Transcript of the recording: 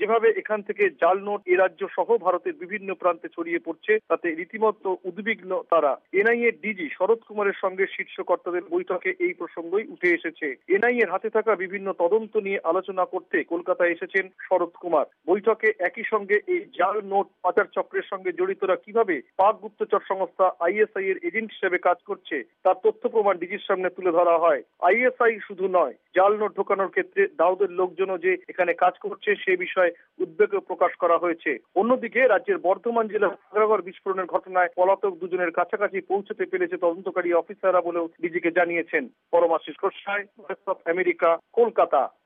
যেভাবে এখান থেকে জাল নোট এ রাজ্য সহ ভারতের বিভিন্ন প্রান্তে ছড়িয়ে পড়ছে তাতে রীতিমতো উদ্বিগ্ন তারা। এনআইএ ডিজি শরৎ কুমারের সঙ্গে শীর্ষ কর্তাদের বৈঠকে এই প্রসঙ্গই উঠে এসেছে। এনআইএর হাতে থাকা বিভিন্ন তদন্ত নিয়ে আলোচনা করতে কলকাতায় এসেছেন শরৎ কুমার। বৈঠকে একই সঙ্গে এই জাল নোট পাচার চক্রের সঙ্গে জড়িতরা কিভাবে পাক গুপ্তচর সংস্থা আইএসআই এর এজেন্ট হিসেবে কাজ করছে তার তথ্য প্রমাণ ডিজির সামনে তুলে ধরা হয়। আইএসআই শুধু নয়, জাল নোট ঢোকানোর ক্ষেত্রে দাউদের লোকজনও যে এখানে কাজ করছে সে বিষয়ে উদ্বেগ প্রকাশ করা হয়েছে। অন্যদিকে রাজ্যের বর্ধমান জেলার আগ্রাগড় বিস্ফোরণের ঘটনায় পলাতক দুজনের কাছাকাছি পৌঁছতে পেরেছে তদন্তকারী অফিসাররা বলেও ডিজিকে জানিয়েছেন। Paramashis Goswami, Voice of America, Kolkata.